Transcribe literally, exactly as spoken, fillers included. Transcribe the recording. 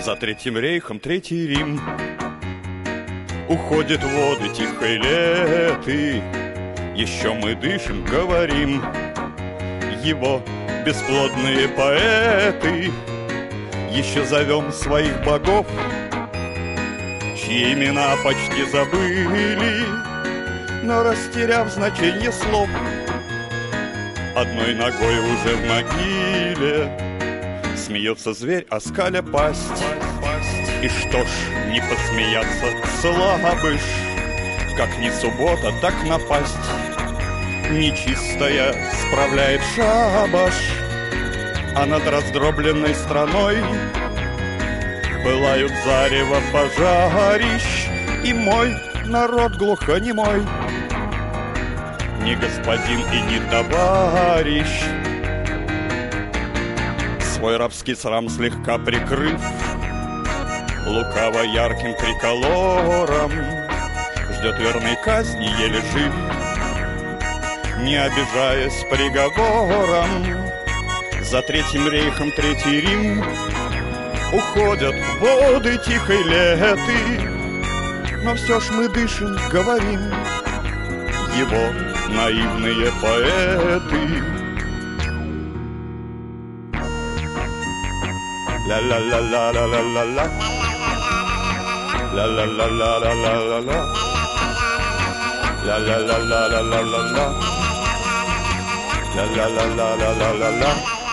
За Третьим рейхом Третий Рим. Уходит в воды тихой леты, еще мы дышим, говорим. Его бесплодные поэты еще зовем своих богов, чьи имена почти забыли, но растеряв значение слов, одной ногой уже в могиле смеется зверь, оскаля пасть. И что ж, не посмеяться, слабыш, как ни суббота, так напасть. Нечистая справляет шабаш, а над раздробленной страной пылают зарево пожарищ. И мой народ глухонемой, не господин и не товарищ, свой рабский срам слегка прикрыв, лукаво ярким триколором, ждет верной казни, еле жив, не обижаясь приговором. За Третьим рейхом Третий Рим. Уходят в воды тихой леты, но все ж мы дышим, говорим. Его наивные поэты. Ла-ла-ла-ла-ла-ла-ла-ла, ла-ла-ла-ла-ла-ла-ла-ла, ла-ла-ла-ла-ла-ла-ла-ла, ла-ла-ла-ла-ла-ла-ла.